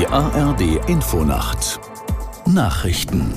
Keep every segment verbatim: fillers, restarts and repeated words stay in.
Die A R D Infonacht Nachrichten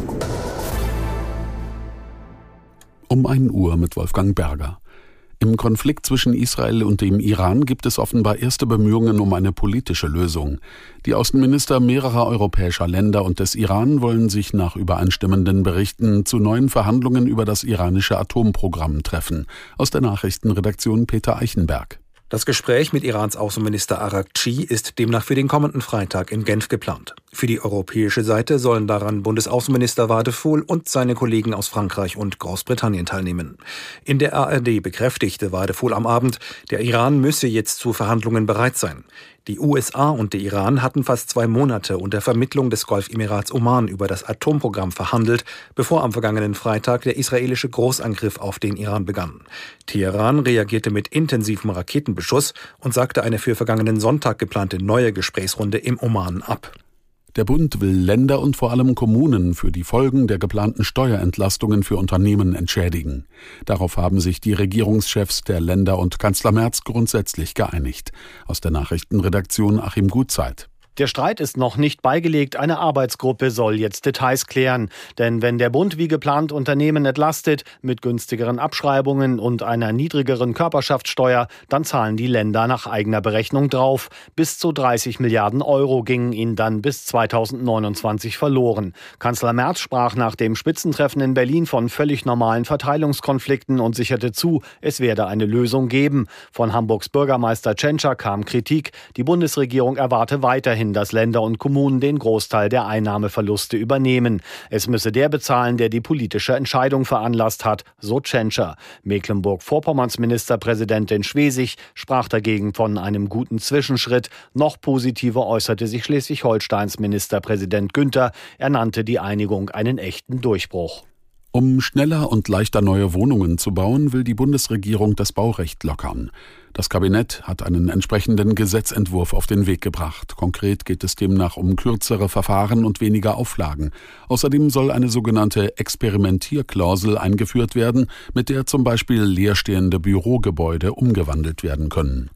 Um ein Uhr mit Wolfgang Berger. Im Konflikt zwischen Israel und dem Iran gibt es offenbar erste Bemühungen um eine politische Lösung. Die Außenminister mehrerer europäischer Länder und des Iran wollen sich nach übereinstimmenden Berichten zu neuen Verhandlungen über das iranische Atomprogramm treffen. Aus der Nachrichtenredaktion Peter Eichenberg. Das Gespräch mit Irans Außenminister Araghchi ist demnach für den kommenden Freitag in Genf geplant. Für die europäische Seite sollen daran Bundesaußenminister Wadephul und seine Kollegen aus Frankreich und Großbritannien teilnehmen. In der A R D bekräftigte Wadephul am Abend, der Iran müsse jetzt zu Verhandlungen bereit sein. Die U S A und der Iran hatten fast zwei Monate unter Vermittlung des Golfemirats Oman über das Atomprogramm verhandelt, bevor am vergangenen Freitag der israelische Großangriff auf den Iran begann. Teheran reagierte mit intensivem Raketenbeschuss und sagte eine für vergangenen Sonntag geplante neue Gesprächsrunde im Oman ab. Der Bund will Länder und vor allem Kommunen für die Folgen der geplanten Steuerentlastungen für Unternehmen entschädigen. Darauf haben sich die Regierungschefs der Länder und Kanzler Merz grundsätzlich geeinigt. Aus der Nachrichtenredaktion Achim Gutzeit. Der Streit ist noch nicht beigelegt. Eine Arbeitsgruppe soll jetzt Details klären. Denn wenn der Bund wie geplant Unternehmen entlastet, mit günstigeren Abschreibungen und einer niedrigeren Körperschaftssteuer, dann zahlen die Länder nach eigener Berechnung drauf. Bis zu dreißig Milliarden Euro gingen ihnen dann bis zweitausendneunundzwanzig verloren. Kanzler Merz sprach nach dem Spitzentreffen in Berlin von völlig normalen Verteilungskonflikten und sicherte zu, es werde eine Lösung geben. Von Hamburgs Bürgermeister Tschentscher kam Kritik. Die Bundesregierung erwarte weiterhin, dass Länder und Kommunen den Großteil der Einnahmeverluste übernehmen. Es müsse der bezahlen, der die politische Entscheidung veranlasst hat, so Tschentscher. Mecklenburg-Vorpommerns Ministerpräsidentin Schwesig sprach dagegen von einem guten Zwischenschritt. Noch positiver äußerte sich Schleswig-Holsteins Ministerpräsident Günther. Er nannte die Einigung einen echten Durchbruch. Um schneller und leichter neue Wohnungen zu bauen, will die Bundesregierung das Baurecht lockern. Das Kabinett hat einen entsprechenden Gesetzentwurf auf den Weg gebracht. Konkret geht es demnach um kürzere Verfahren und weniger Auflagen. Außerdem soll eine sogenannte Experimentierklausel eingeführt werden, mit der zum Beispiel leerstehende Bürogebäude umgewandelt werden können.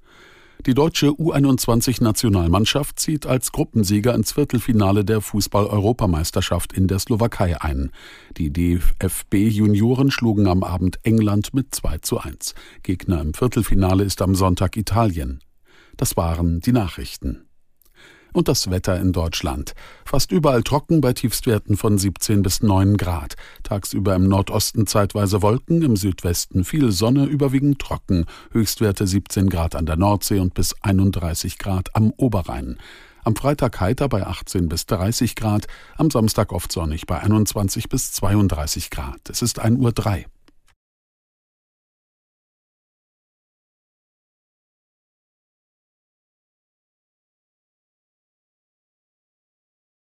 Die deutsche U einundzwanzig-Nationalmannschaft zieht als Gruppensieger ins Viertelfinale der Fußball-Europameisterschaft in der Slowakei ein. Die D F B-Junioren schlugen am Abend England mit zwei zu eins. Gegner im Viertelfinale ist am Sonntag Italien. Das waren die Nachrichten. Und das Wetter in Deutschland. Fast überall trocken bei Tiefstwerten von siebzehn bis neun Grad. Tagsüber im Nordosten zeitweise Wolken, im Südwesten viel Sonne, überwiegend trocken. Höchstwerte siebzehn Grad an der Nordsee und bis einunddreißig Grad am Oberrhein. Am Freitag heiter bei achtzehn bis dreißig Grad, am Samstag oft sonnig bei einundzwanzig bis zweiunddreißig Grad. Es ist ein Uhr drei.